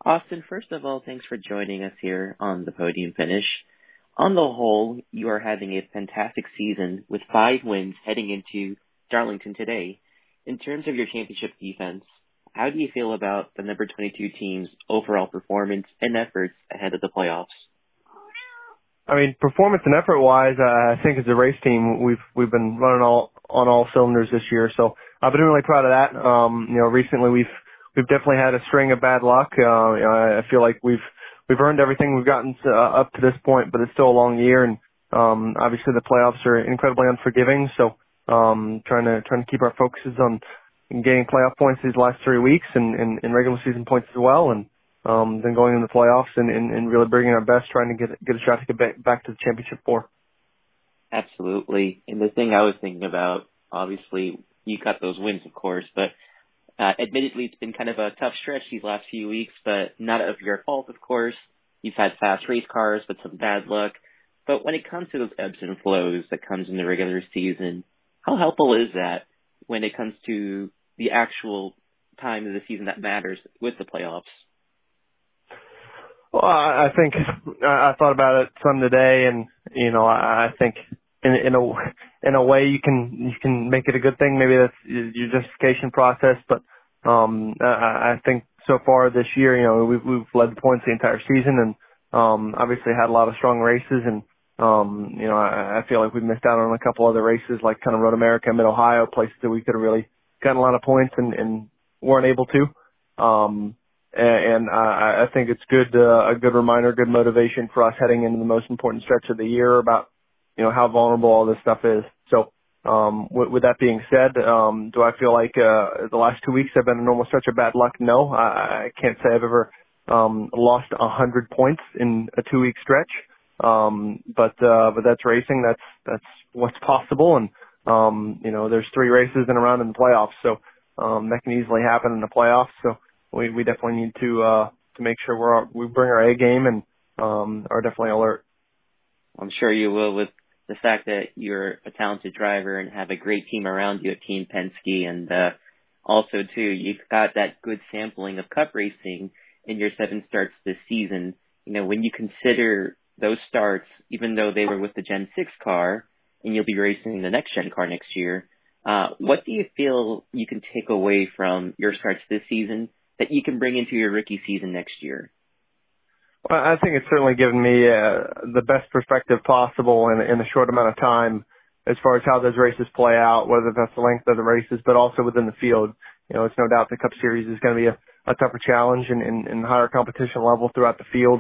Austin, first of all, thanks for joining us here on the podium finish. On the whole, you are having a fantastic season with 5 wins heading into Darlington today. In terms of your championship defense, how do you feel about the number 22 team's overall performance and efforts ahead of the playoffs? I mean, performance and effort-wise, I think as a race team, we've been running on all cylinders this year. So I've been really proud of that. Recently we've definitely had a string of bad luck. I feel like we've earned everything we've gotten up to this point, but it's still a long year, and obviously the playoffs are incredibly unforgiving. So trying to keep our focuses on getting playoff points these last 3 weeks and regular season points as well, and then going into the playoffs and really bringing our best, trying to get a shot to get back to the championship 4. Absolutely. And the thing I was thinking about, obviously, you got those wins, of course, but admittedly, it's been kind of a tough stretch these last few weeks, but not of your fault, of course. You've had fast race cars, but some bad luck. But when it comes to those ebbs and flows that comes in the regular season, how helpful is that when it comes to the actual time of the season that matters with the playoffs? Well, I think I thought about it some today, and I think in a way you can make it a good thing. Maybe that's your justification process, but I think so far this year, we've led the points the entire season, and obviously had a lot of strong races, and I feel like we've missed out on a couple other races like kind of Road America, Mid Ohio, places that we could have really gotten a lot of points and weren't able to. And I think it's a good reminder, good motivation for us heading into the most important stretch of the year about, how vulnerable all this stuff is. So, with that being said, do I feel like, the last 2 weeks have been a normal stretch of bad luck? No, I can't say I've ever, lost 100 points in a 2-week stretch. But that's racing. That's what's possible. And, there's 3 races in a round in the playoffs. So, that can easily happen in the playoffs. So, we definitely need to make sure we bring our A game and are definitely alert. I'm sure you will, with the fact that you're a talented driver and have a great team around you at Team Penske, and also too you've got that good sampling of Cup racing in your 7 starts this season. When you consider those starts, even though they were with the Gen 6 car and you'll be racing the next Gen car next year, what do you feel you can take away from your starts this season that you can bring into your rookie season next year? Well, I think it's certainly given me the best perspective possible in a short amount of time as far as how those races play out, whether that's the length of the races, but also within the field. It's no doubt the Cup Series is going to be a tougher challenge and higher competition level throughout the field.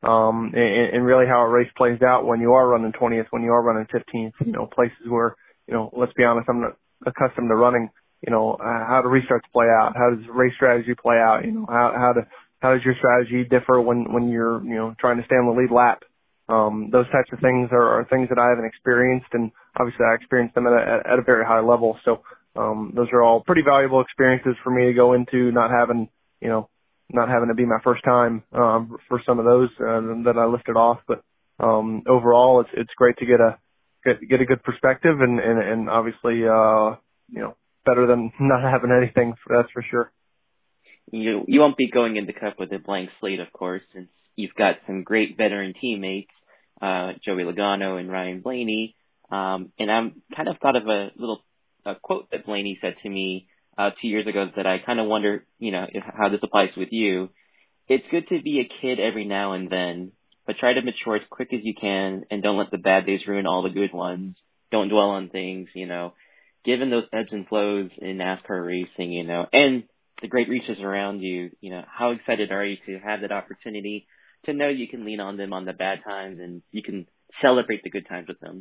And really how a race plays out when you are running 20th, when you are running 15th, places where, let's be honest, I'm not accustomed to running, how do restarts play out? How does race strategy play out? How does your strategy differ when you're, trying to stay on the lead lap? Those types of things are things that I haven't experienced, and obviously I experienced them at a very high level. So, those are all pretty valuable experiences for me to go into, not having to be my first time, for some of those, that I listed off. But, overall it's great to get a good perspective and obviously, better than not having anything, that's for sure. You won't be going in the Cup with a blank slate, of course, since you've got some great veteran teammates, Joey Logano and Ryan Blaney. And I'm kind of thought of a little quote that Blaney said to me 2 years ago that I kind of wonder, how this applies with you. It's good to be a kid every now and then, but try to mature as quick as you can and don't let the bad days ruin all the good ones. Don't dwell on things, Given those ebbs and flows in NASCAR racing, and the great reaches around you, how excited are you to have that opportunity to know you can lean on them on the bad times and you can celebrate the good times with them?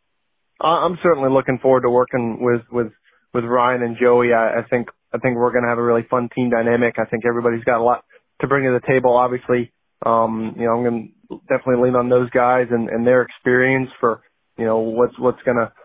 I'm certainly looking forward to working with Ryan and Joey. I think we're going to have a really fun team dynamic. I think everybody's got a lot to bring to the table. Obviously, I'm going to definitely lean on those guys and their experience for, what's going to,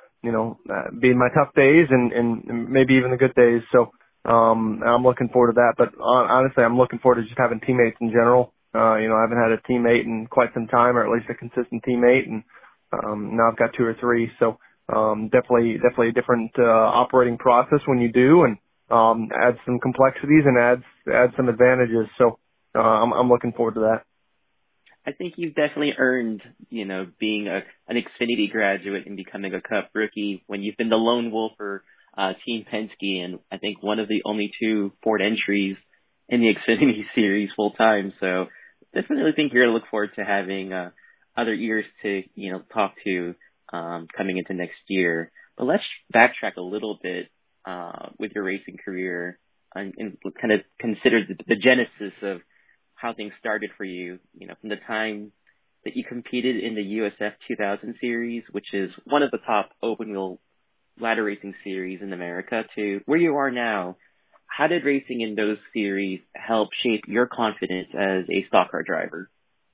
be my tough days and maybe even the good days. So, I'm looking forward to that, but honestly, I'm looking forward to just having teammates in general. I haven't had a teammate in quite some time, or at least a consistent teammate, and now I've got 2 or 3. So definitely a different operating process when you do, and adds some complexities and adds some advantages. So I'm looking forward to that. I think you've definitely earned, being an Xfinity graduate and becoming a Cup rookie when you've been the lone wolf for Team Penske, and I think one of the only two Ford entries in the Xfinity series full time. So definitely think you're going to look forward to having other years to, talk to coming into next year. But let's backtrack a little bit with your racing career and kind of consider the genesis of how things started for you, from the time that you competed in the USF 2000 series, which is one of the top open wheel ladder racing series in America, to where you are now. How did racing in those series help shape your confidence as a stock car driver?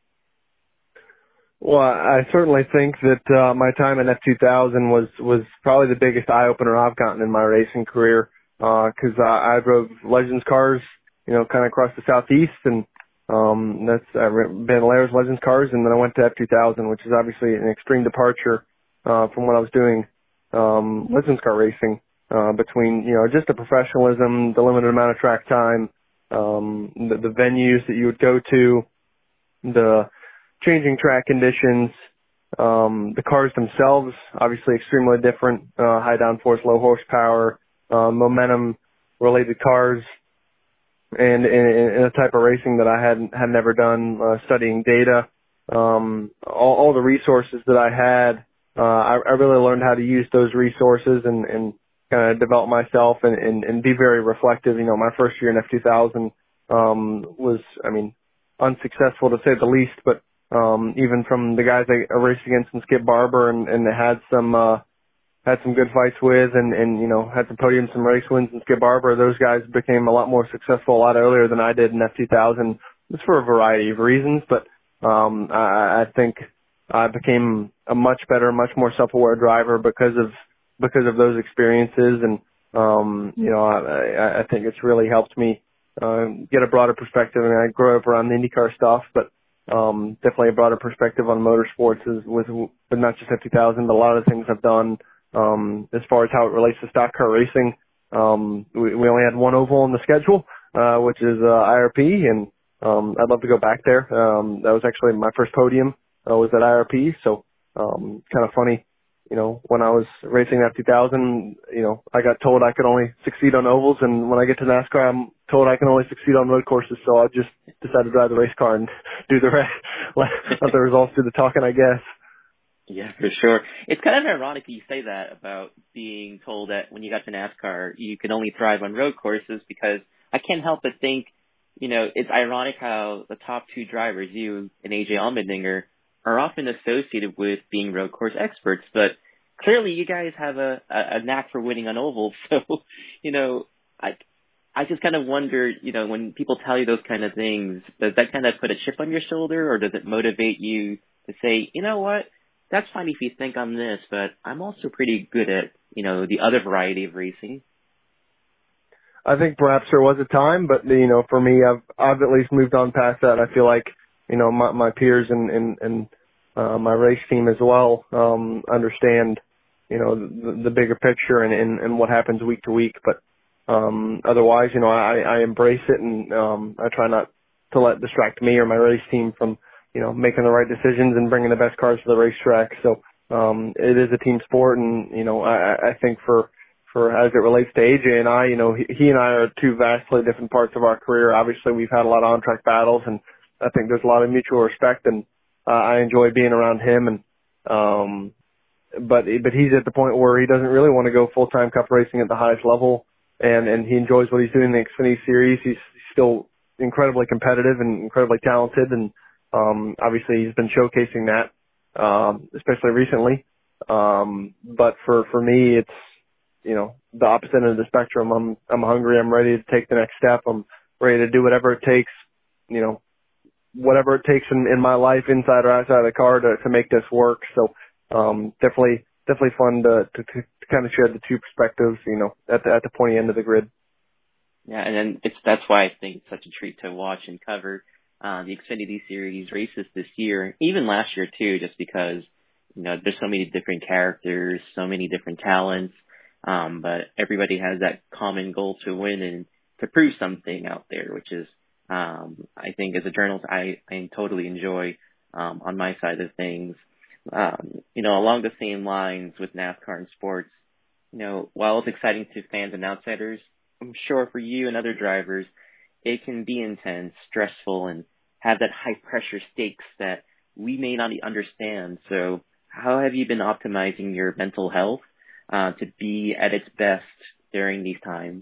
Well, I certainly think that my time in F2000 was probably the biggest eye opener I've gotten in my racing career, because I drove Legends cars, kind of across the southeast, and I ran Blandolaires Legends cars, and then I went to F2000, which is obviously an extreme departure from what I was doing Legends car racing, between just the professionalism, the limited amount of track time, the venues that you would go to, the changing track conditions, the cars themselves, obviously extremely different, high downforce, low horsepower, momentum related cars, and in a type of racing that I had never done, studying data, all the resources that I had, I really learned how to use those resources and kind of develop myself and be very reflective. My first year in F2000, was, unsuccessful to say the least, but even from the guys I raced against in Skip Barber and had some good fights with and had some podiums, some race wins in Skip Barber, those guys became a lot more successful a lot earlier than I did in F2000. It's for a variety of reasons, but I think I became a much better, much more self-aware driver because of those experiences, and I think it's really helped me get a broader perspective. I grew up around the IndyCar stuff, but definitely a broader perspective on motorsports with not just F2000, but a lot of the things I've done as far as how it relates to stock car racing. We only had one oval on the schedule, which is IRP, and I'd love to go back there. That was actually my first podium was at IRP, so kind of funny. When I was racing F2000, I got told I could only succeed on ovals, and when I get to NASCAR, I'm told I can only succeed on road courses, so I just decided to drive the race car and do the rest, let the results do the talking, I guess. Yeah, for sure. It's kind of ironic that you say that about being told that when you got to NASCAR, you could only thrive on road courses, because I can't help but think, it's ironic how the top two drivers, you and AJ Allmendinger, are often associated with being road course experts, but clearly you guys have a knack for winning on ovals. So, I just kind of wonder, when people tell you those kind of things, does that kind of put a chip on your shoulder, or does it motivate you to say, you know what, that's fine if you think I'm this, but I'm also pretty good at, the other variety of racing? I think perhaps there was a time, but for me, I've at least moved on past that. I feel like my peers and my race team as well understand the bigger picture and what happens week to week. But otherwise, I embrace it, and I try not to let it distract me or my race team from making the right decisions and bringing the best cars to the racetrack. So it is a team sport, and I think for as it relates to AJ and I, he and I are two vastly different parts of our career. Obviously, we've had a lot of on-track battles, and I think there's a lot of mutual respect, and I enjoy being around him. And but he's at the point where he doesn't really want to go full-time Cup racing at the highest level, and he enjoys what he's doing in the Xfinity Series. He's still incredibly competitive and incredibly talented, and obviously he's been showcasing that, especially recently. But for me, it's the opposite end of the spectrum. I'm hungry. I'm ready to take the next step. I'm ready to do whatever it takes, whatever it takes in my life, inside or outside of the car, to make this work. So definitely fun to kind of share the two perspectives, at the pointy end of the grid. Yeah, and then that's why I think it's such a treat to watch and cover the Xfinity Series races this year, even last year too, just because there's so many different characters, so many different talents, but everybody has that common goal to win and to prove something out there, which is I think as a journalist, I totally enjoy on my side of things. Along the same lines with NASCAR and sports, while it's exciting to fans and outsiders, I'm sure for you and other drivers, it can be intense, stressful, and have that high pressure stakes that we may not understand. So how have you been optimizing your mental health to be at its best during these times?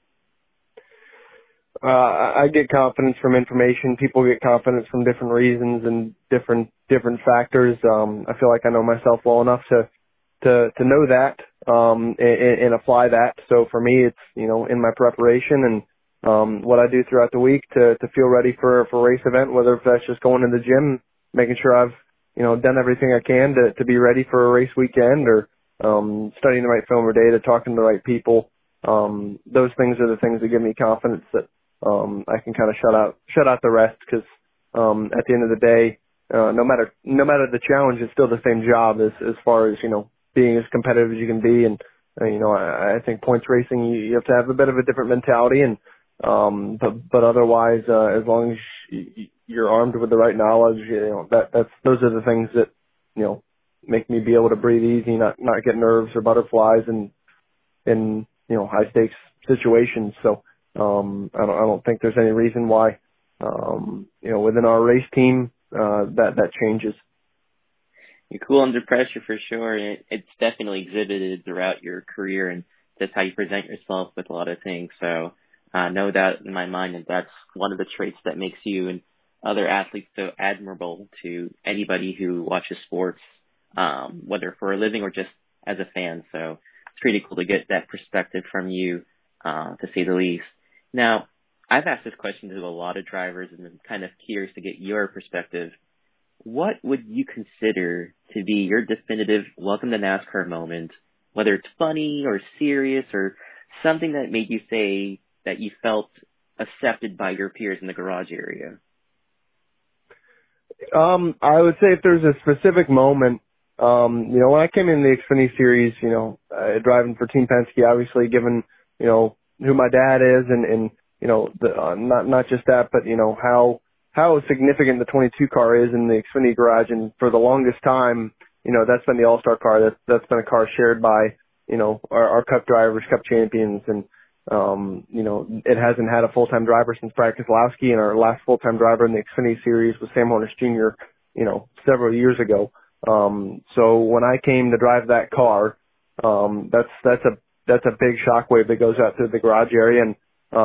I get confidence from information. People get confidence from different reasons and different factors. I feel like I know myself well enough to know that and apply that. So for me, it's in my preparation and what I do throughout the week to feel ready for a race event. Whether that's just going to the gym, making sure I've done everything I can to be ready for a race weekend, or studying the right film or data, talking to the right people. Those things are the things that give me confidence that I can kind of shut out the rest, because at the end of the day, no matter the challenge, it's still the same job as far as being as competitive as you can be. And I think points racing, you have to have a bit of a different mentality, and but otherwise, as long as you're armed with the right knowledge, those are the things that make me be able to breathe easy, not get nerves or butterflies in high stakes situations. So I don't think there's any reason why within our race team that changes. You're cool under pressure for sure, and it's definitely exhibited throughout your career, and that's how you present yourself with a lot of things. So no doubt in my mind that that's one of the traits that makes you and other athletes so admirable to anybody who watches sports, whether for a living or just as a fan. So it's pretty cool to get that perspective from you, to say the least. Now, I've asked this question to a lot of drivers, and I'm kind of curious to get your perspective. What would you consider to be your definitive welcome to NASCAR moment, whether it's funny or serious or something that made you say that you felt accepted by your peers in the garage area? I would say if there's a specific moment, when I came in the Xfinity Series, driving for Team Penske, obviously given, who my dad is and not just that, but, how significant the 22 car is in the Xfinity garage. And for the longest time, that's been the All-Star car. That's been a car shared by, our Cup drivers, Cup champions. And, it hasn't had a full-time driver since Brad Keselowski, and our last full-time driver in the Xfinity Series was Sam Hornish Jr., several years ago. So when I came to drive that car, that's a big shockwave that goes out through the garage area. And,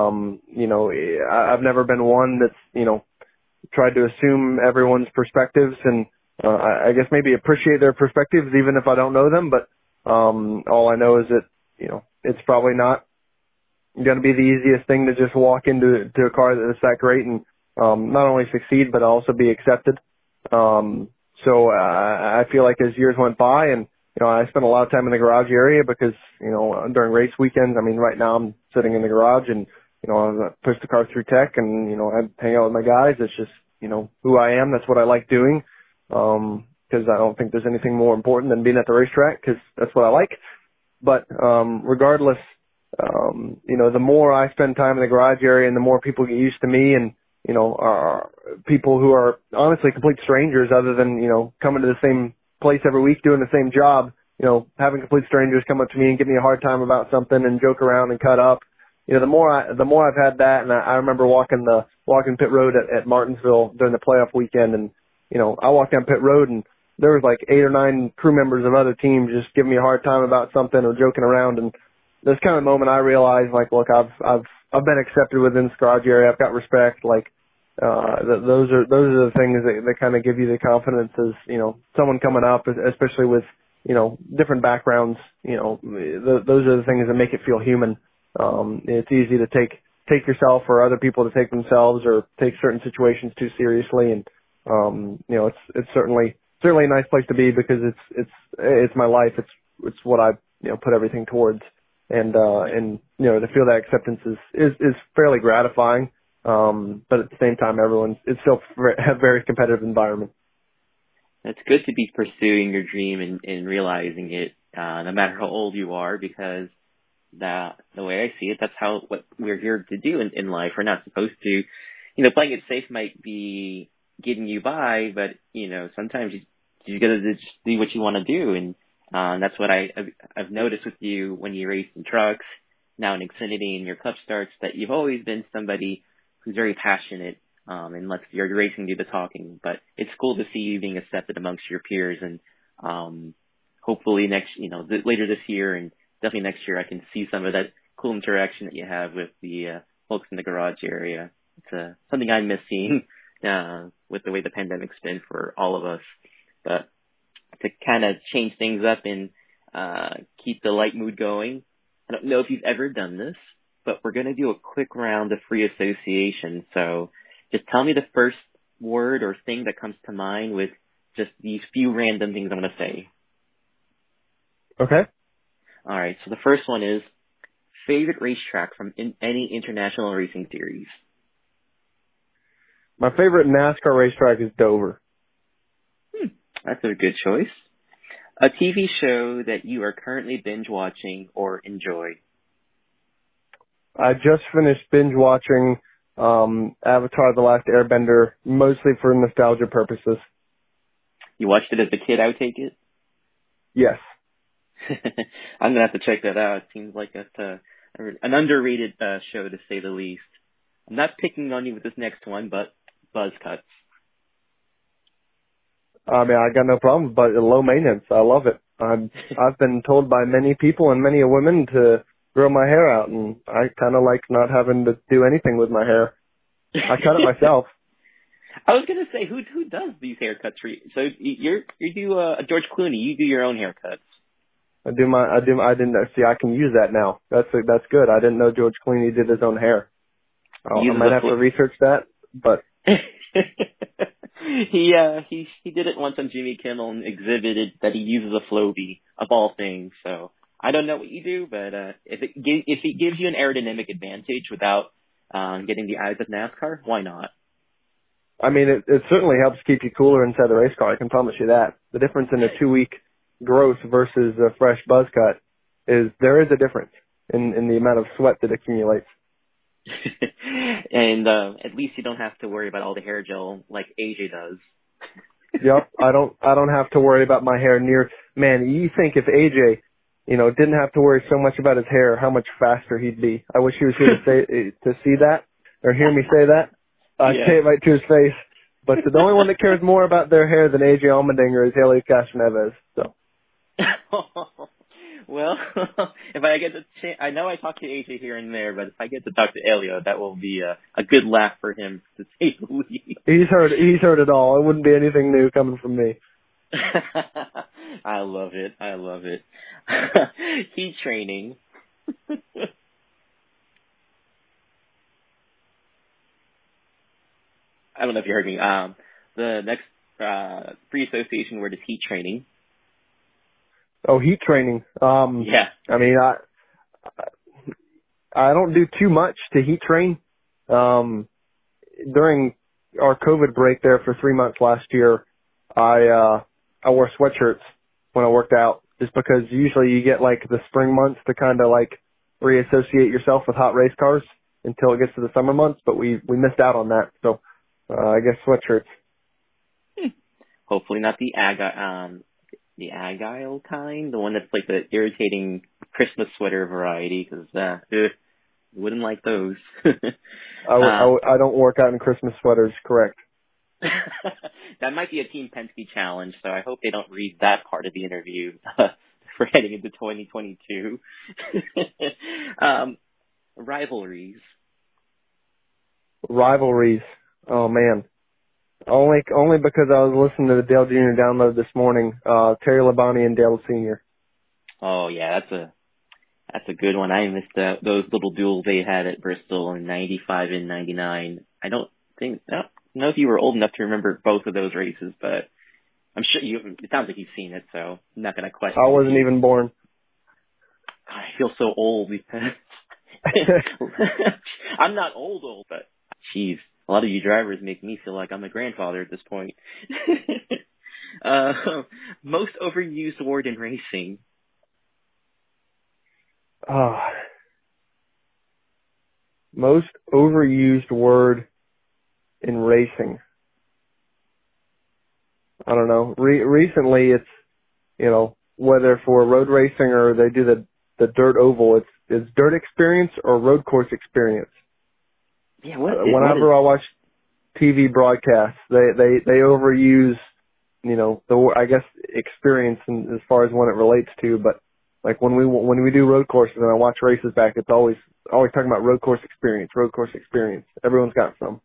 I've never been one that's, tried to assume everyone's perspectives, and I guess maybe appreciate their perspectives even if I don't know them. But all I know is that it's probably not going to be the easiest thing to just walk into a car that's that great and not only succeed but also be accepted. So I feel like as years went by, and I spent a lot of time in the garage area because during race weekends, right now I'm sitting in the garage and I push the car through tech, and I hang out with my guys. It's just who I am. That's what I like doing, because I don't think there's anything more important than being at the racetrack, because that's what I like. But regardless, the more I spend time in the garage area and the more people get used to me, and are people who are honestly complete strangers, other than coming to the same place every week doing the same job, having complete strangers come up to me and give me a hard time about something and joke around and cut up. The more I've had that, and I remember walking pit road at Martinsville during the playoff weekend, and I walked down pit road and there was like 8 or 9 crew members of other teams just giving me a hard time about something or joking around. And this kind of moment I realized, like, look, I've been accepted within this garage area. I've got respect. Like, those are the things that kind of give you the confidence as someone coming up, especially with different backgrounds. Those are the things that make it feel human. It's easy to take yourself or other people to take themselves or take certain situations too seriously. And, it's certainly a nice place to be, because it's my life. It's what I, put everything towards. And to feel that acceptance is fairly gratifying. But at the same time, it's still a very competitive environment. It's good to be pursuing your dream and realizing it, no matter how old you are, because the way I see it, that's what we're here to do in life. We're not supposed to playing it safe might be getting you by, but sometimes you gotta just do what you want to do, and that's what I've noticed with you when you race in trucks, now in Xfinity and your Cup starts, that you've always been somebody who's very passionate, and lets your racing do the talking. But it's cool to see you being accepted amongst your peers, and hopefully later this year and definitely next year, I can see some of that cool interaction that you have with the folks in the garage area. It's something I miss seeing with the way the pandemic's been for all of us. But to kind of change things up and keep the light mood going, I don't know if you've ever done this, but we're going to do a quick round of free association. So just tell me the first word or thing that comes to mind with just these few random things I'm going to say. Okay. All right. So the first one is favorite racetrack from any international racing series. My favorite NASCAR racetrack is Dover. That's a good choice. A TV show that you are currently binge watching or enjoy. I just finished binge watching Avatar: The Last Airbender, mostly for nostalgia purposes. You watched it as a kid, I would take it? Yes. I'm going to have to check that out. It seems like it's an underrated show, to say the least. I'm not picking on you with this next one, but buzz cuts. I mean, I got no problem, but low maintenance. I love it. I've been told by many people and many women to grow my hair out, and I kind of like not having to do anything with my hair. I cut it myself. I was gonna say, who does these haircuts for you? So you do George Clooney. You do your own haircuts. I didn't see. I can use that now. That's good. I didn't know George Clooney did his own hair. I might have to research that, but. He did it once on Jimmy Kimmel and exhibited that he uses a Flowbee of all things. So I don't know what you do, but if it gives you an aerodynamic advantage without getting the eyes of NASCAR, why not? I mean, it certainly helps keep you cooler inside the race car. I can promise you that. The difference in a 2-week growth versus a fresh buzz cut is there is a difference in the amount of sweat that accumulates. And at least you don't have to worry about all the hair gel like AJ does. Yep, I don't have to worry about my hair man, you think if AJ, didn't have to worry so much about his hair, how much faster he'd be. I wish he was here to see that or hear me say that. I'd say it right to his face. But the only one that cares more about their hair than AJ Allmendinger is Helio Castroneves. So. Well, if I get the chance, I know I talk to AJ here and there, but if I get to talk to Helio, that will be a good laugh for him, to say the least. He's heard it all. It wouldn't be anything new coming from me. I love it. Heat training. I don't know if you heard me. The next free association word is heat training. Oh, heat training. Yeah. I mean, I don't do too much to heat train. During our COVID break there for 3 months last year, I wore sweatshirts when I worked out, just because usually you get like the spring months to kind of like reassociate yourself with hot race cars until it gets to the summer months, but we missed out on that. So, I guess sweatshirts. Hopefully not the Agile kind, the one that's like the irritating Christmas sweater variety, because wouldn't like those. I don't work out in Christmas sweaters, correct. That might be a Team Penske challenge, so I hope they don't read that part of the interview for heading into 2022. Rivalries. Oh man. Only because I was listening to the Dale Jr. download this morning, Terry Labonte and Dale Sr. Oh yeah, that's a good one. I missed those little duels they had at Bristol in 95 and 99. I don't know if you were old enough to remember both of those races, but I'm sure it sounds like you've seen it, so I'm not going to question it. I wasn't even born. God, I feel so old because I'm not old, but jeez, a lot of you drivers make me feel like I'm a grandfather at this point. Most overused word in racing. Most overused word in racing. I don't know. Recently, it's, you know, whether for road racing or they do the dirt oval, it's dirt experience or road course experience. Yeah, Whenever I watch TV broadcasts, they overuse, you know, I guess experience as far as when it relates to, but like when we do road courses and I watch races back, it's always talking about road course experience. Everyone's got some.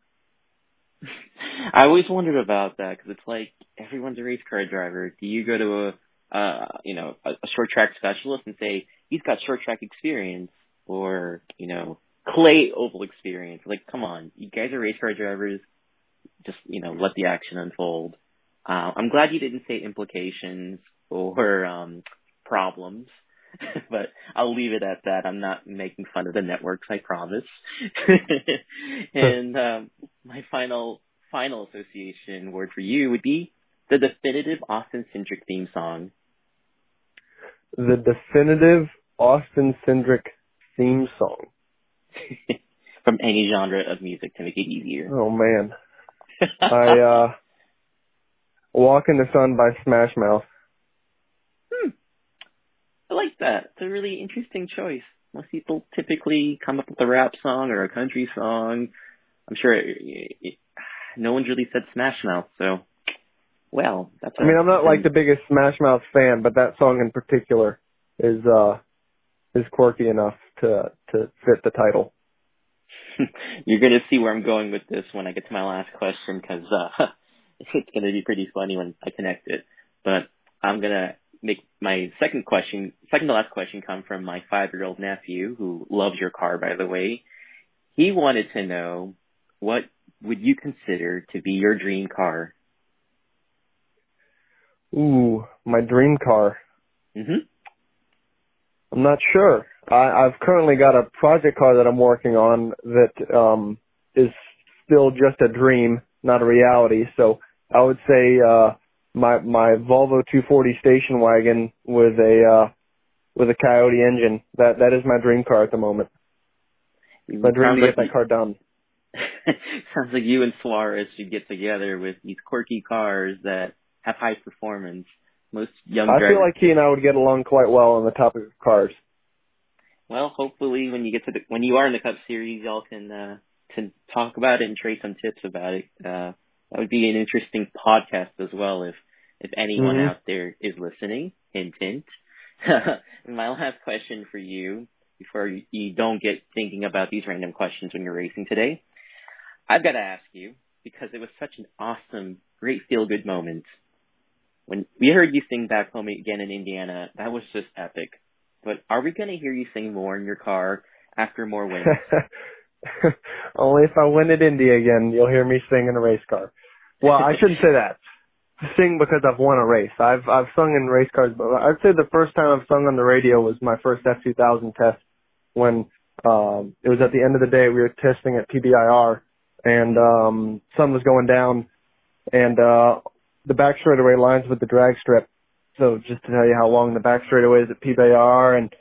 I always wondered about that because it's like everyone's a race car driver. Do you go to a short track specialist and say he's got short track experience or, you know, clay oval experience? Like, come on, you guys are race car drivers. Just, you know, let the action unfold. I'm glad you didn't say implications or problems, but I'll leave it at that. I'm not making fun of the networks, I promise. And my final association word for you would be the definitive Austin Cindric theme song. The definitive Austin Cindric theme song. From any genre of music to make it easier. Oh, man. I Walk in the Sun by Smash Mouth. I like that. It's a really interesting choice. Most people typically come up with a rap song or a country song. I'm sure no one's really said Smash Mouth, so, well, that's I mean, I'm not like the biggest Smash Mouth fan, but that song in particular is quirky enough to fit the title. You're going to see where I'm going with this when I get to my last question, because it's going to be pretty funny when I connect it. But I'm going to make my second to last question come from my 5-year-old nephew, who loves your car, by the way. He wanted to know, what would you consider to be your dream car? Ooh, my dream car. Mm-hmm. I'm not sure. I've currently got a project car that I'm working on that is still just a dream, not a reality. So I would say my Volvo 240 station wagon with a Coyote engine. That is my dream car at the moment. My dream to get that car done. Sounds like you and Suarez should get together with these quirky cars that have high performance. Most young drivers. I feel like he and I would get along quite well on the topic of cars. Well, hopefully when you are in the Cup Series, y'all can talk about it and trade some tips about it. That would be an interesting podcast as well if anyone out there is listening. Hint, hint. My last question for you, before you don't get thinking about these random questions when you're racing today, I've got to ask you, because it was such an awesome, great feel-good moment. When we heard you sing Back Home Again in Indiana, that was just epic. But are we going to hear you sing more in your car after more wins? Only if I win at Indy again, you'll hear me sing in a race car. Well, I shouldn't say that. Sing because I've won a race. I've sung in race cars, but I'd say the first time I've sung on the radio was my first F2000 test when it was at the end of the day. We were testing at PBIR, and sun was going down, and the back straightaway lines with the drag strip. So just to tell you how long the back straightaway is at PBIR, and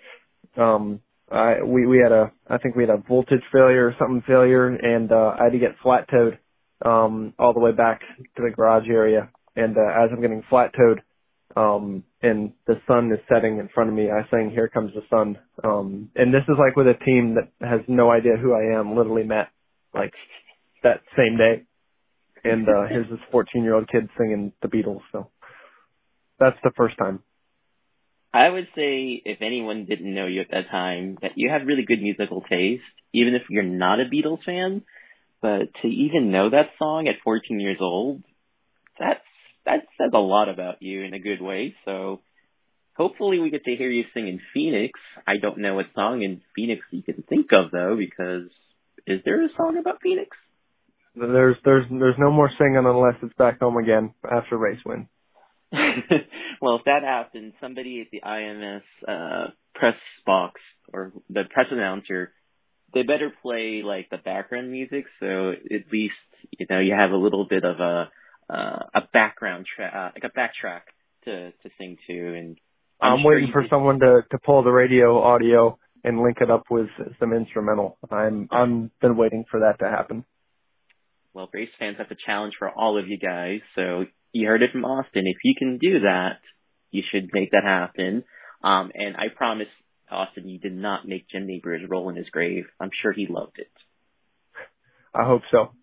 I think we had a voltage failure or something and I had to get flat towed all the way back to the garage area. And as I'm getting flat towed, and the sun is setting in front of me, I sang "Here Comes the Sun." And this is like with a team that has no idea who I am. Literally met like that same day, and here's this 14-year-old kid singing the Beatles. So that's the first time. I would say if anyone didn't know you at that time, that you have really good musical taste, even if you're not a Beatles fan. But to even know that song at 14 years old, that says a lot about you in a good way. So hopefully we get to hear you sing in Phoenix. I don't know what song in Phoenix you can think of though, because is there a song about Phoenix? There's no more singing unless it's Back Home Again after race win. Well, if that happens, somebody at the IMS press box or the press announcer, they better play like the background music, so at least you have a little bit of a background track, like a backtrack to sing to. And I'm waiting for someone to pull the radio audio and link it up with some instrumental. I'm been waiting for that to happen. Well, race fans, that's a challenge for all of you guys. So you heard it from Austin. If you can do that, you should make that happen. And I promise, Austin, you did not make Jim Nabors roll in his grave. I'm sure he loved it. I hope so.